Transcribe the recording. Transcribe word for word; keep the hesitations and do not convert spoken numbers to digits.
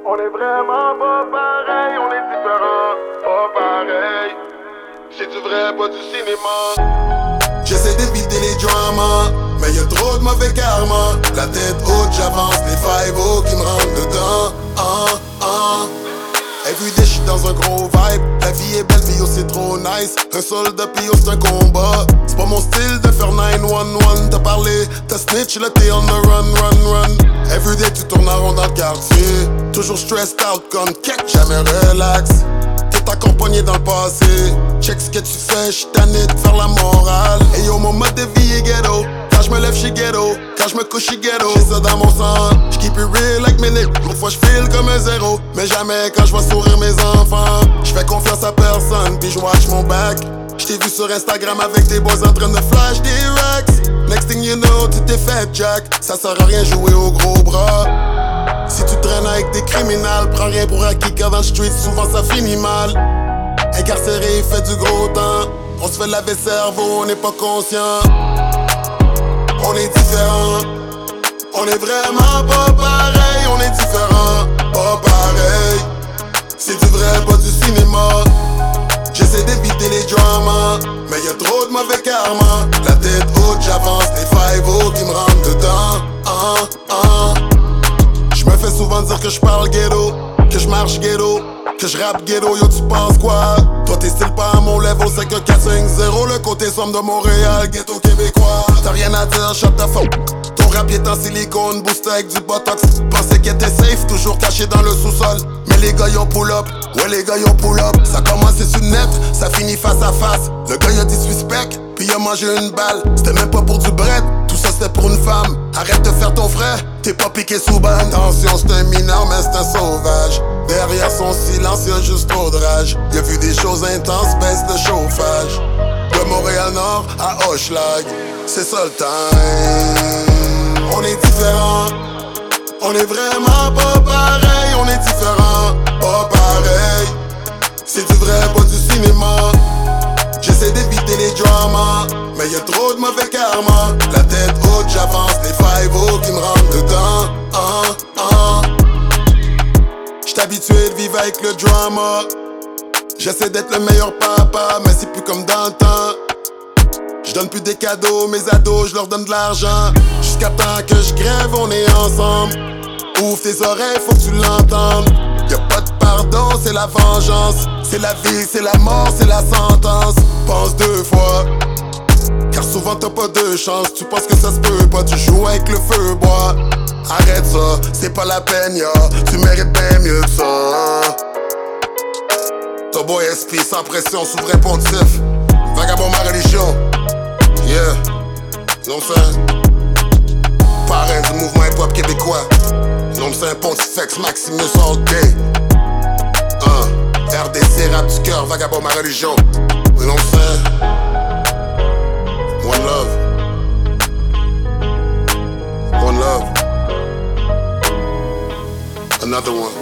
On est vraiment pas pareil, on est différents, pas pareil. C'est du vrai, pas du cinéma. J'essaie d'éviter les dramas, mais y'a trop de mauvais karma. La tête haute, j'avance, les five oh qui me rentrent dedans. Ah, ah. Everyday j'suis dans un gros vibe. La vie est belle, mais yo c'est trop nice. Un soldat, puis yo c'est un combat. C'est pas mon style de faire nine one one. T'as parlé, t'as snitch, là t'es on the run, run, run. Everyday tu tournes en rond dans le quartier. Toujours stressed out comme kek, jamais relax. T'es accompagné dans le passé. Check ce que tu fais, j'suis tanné de faire la morale. Et yo mon mode de vie est ghetto. Quand j'me lève j'suis ghetto, quand j'me couche j'suis ghetto. J'ai ça dans mon sang, j'keep it real like mes niggas. L'autre fois j'feel comme un zéro, mais jamais quand j'vois sourire mes enfants. J'fais confiance à personne, puis j'watch mon back. J't'ai vu sur Instagram avec des boys en train de flash des racks. Next thing you know, tu t'es fait jack. Ça sert à rien jouer au gros bras. Si tu traînes avec des criminels, prends rien pour acquis car dans le street souvent ça finit mal. Incarcéré, fait du gros temps. On se fait laver le cerveau, on n'est pas conscient. On est différents. On est vraiment pas pareil, on est différents, pas pareil. C'est du vrai, pas du cinéma. J'essaie d'éviter les dramas, mais y'a trop de mauvais karma. La tête haute, j'avance, les five oh qui me rentrent dedans. Ah, ah. J'me fais souvent dire que j'parle ghetto, que j'marche ghetto, que j'rappe ghetto, yo tu penses quoi? Toi t'es style pas à mon level, c'est que quatre cinq zéro. Le côté somme de Montréal, ghetto québécois. T'as rien à dire, shut the fuck. Ton rap est en silicone, boosté avec du botox. Pensais qu'il était safe, toujours caché dans le sous-sol. Mais les gars y'ont pull up, ouais les gars y'ont pull up. Ça commence sur net, ça finit face à face. Le gars y'a disrespect, puis il a mangé une balle. C'était même pas pour du bread, tout ça c'était pour une femme. Arrête de faire ton frère, t'es pas piqué sous ban. Attention c'est un mineur mais c'est un sauvage. Derrière son silence y'a juste trop de rage. Y'a vu des choses intenses, baisse le chauffage. De Montréal-Nord à Hochelag, c'est ça le time. On est différents. On est vraiment pas pareil, on est différents, pas pareil. C'est du vrai, pas du cinéma. J'essaie d'éviter les dramas, mais y'a trop de mauvais karma. La tête haute, j'avance, les five oh qui me rentrent dedans. Ah, ah. J'suis habitué de vivre avec le drama. J'essaie d'être le meilleur papa, mais c'est plus comme dans le temps. J'donne plus des cadeaux, mes ados, j'leur donne de l'argent. Jusqu'à temps que j'grève, on est ensemble. Ouvre tes oreilles, faut que tu l'entendes. Y'a pas de pardon, c'est la vengeance. C'est la vie, c'est la mort, c'est la sentence. Pense deux fois, car souvent t'as pas de chance. Tu penses que ça se peut pas, tu joues avec le feu bois. Arrête ça, c'est pas la peine, ya. Tu mérites bien mieux que ça. Ton boy S P sans pression, souverain pontif. Vagabond ma religion. Yeah, non ça. Parrain du mouvement hip-hop québécois. Non c'est un pontifex Maximus all day. uh, R D C rap du cœur, vagabond ma religion. Non c'est. One love. One love. Another one.